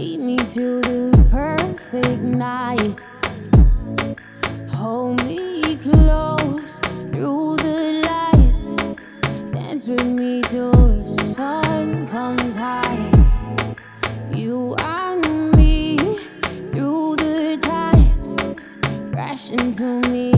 Lead me to the perfect night. Hold me close through the light. Dance with me till the sun comes high. You and me through the tide. Crash into me